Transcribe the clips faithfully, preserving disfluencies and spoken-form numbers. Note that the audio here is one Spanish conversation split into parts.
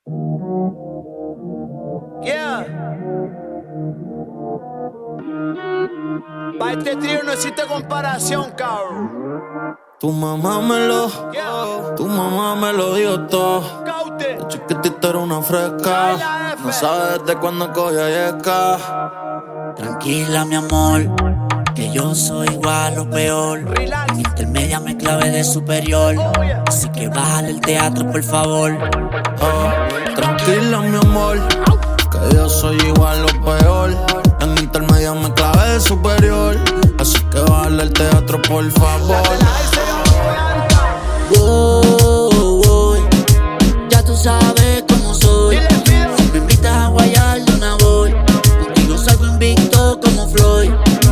Yeah. Pa' este trío no existe comparación, cabrón. Tu mamá me lo, Yeah. tu mamá me lo dio todo. Caute. De chiquitita era una fresca. No sabes desde cuándo coge yesca. Tranquila, mi amor, que yo soy igual o peor. Relax. En intermedia me clavé de superior. Oh, yeah. Así que bájale el teatro, por favor. Oh, tranquila, mi amor, que yo soy igual o peor. En intermedia me clavé de superior. Así que bájale el teatro, por favor. Oh, oh, ya tú sabes cómo soy. Si me invitas a guayar de una voy. Contigo salgo invicto como Floyd.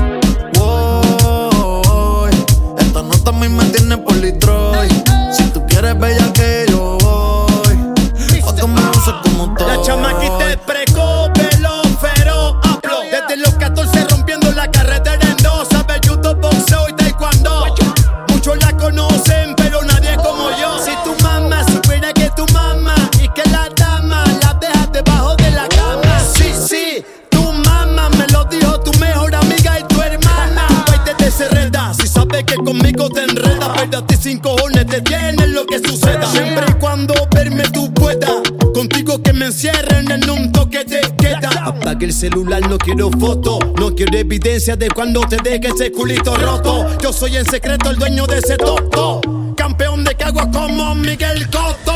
Wow, esta nota a mí me tiene por Detroit. Si tú quieres bella que yo voy, o que me uses como todo. La chamaquita es precoz, velo feroz, upload. Desde los catorce rompiendo la carretera en dos. Sabe judo, boxeo y taekwondo. Muchos la conocen, pero nadie como yo. Si tu mamá supiera que tu mamá y que la dama la dejas debajo de la cama. Sí, sí, tu mamá me lo dijo, tu mejor amiga y tu hermana. Vete de serreda, si sabes que conmigo te enredas. Pero a ti sin cojones te tienen lo que suceda. Siempre y cuando verme tú puedas. Contigo que me encierren en un toque de queda. Apague el celular, no quiero foto. No quiero evidencia de cuando te deje ese culito roto. Yo soy en secreto el dueño de ese toto. Campeón de cagua como Miguel Cotto.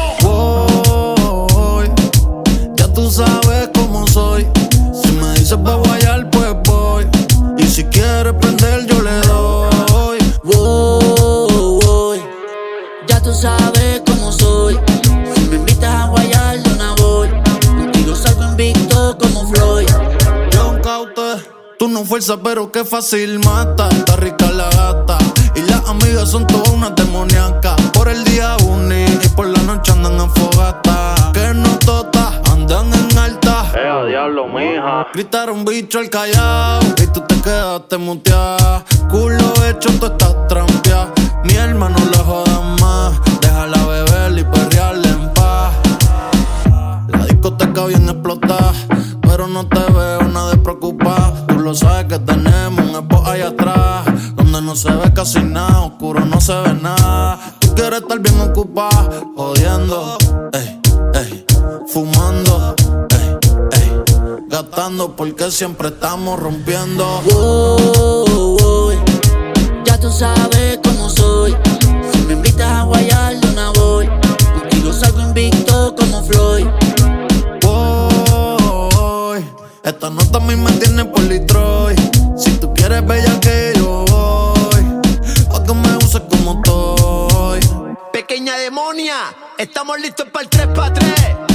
Voy, ya tú sabes cómo soy. Si me dices pa' guayar, pues voy. Y si quieres prender, yo le doy. Oh, oh, ya tú sabes cómo soy. Si me invitas a guayar de una voy. Contigo salgo invicto como Floyd. John Caute, tú no fuerzas, pero qué fácil mata. Está rica la gata y las amigas son todas unas demoníacas. Por el día uni y por la noche andan en fogata. Que no totas, andan en alta. Eh, a diablo, mija. Gritaron bicho al callao y tú te quedaste muteada. Culo hecho, tú estás trampeada. Mi hermano no la jodan más. Déjala beber y perrearle en paz. La discoteca bien explotada, pero no te veo nada de preocupado. Tú lo sabes que tenemos un spot allá atrás, donde no se ve casi nada, oscuro no se ve nada. Tú quieres estar bien ocupada, jodiendo, ey, ey, fumando, ey, ey, gastando porque siempre estamos rompiendo. Oh, oh, ya tú sabes cómo soy. Si me invitas a guayar de una voy. Contigo salgo invicto como Floyd. Voy, esta nota a mí me tiene por Detroit. Si tú quieres bella que yo voy, o que me uses como estoy. Pequeña demonia, estamos listos para el tres pa' tres.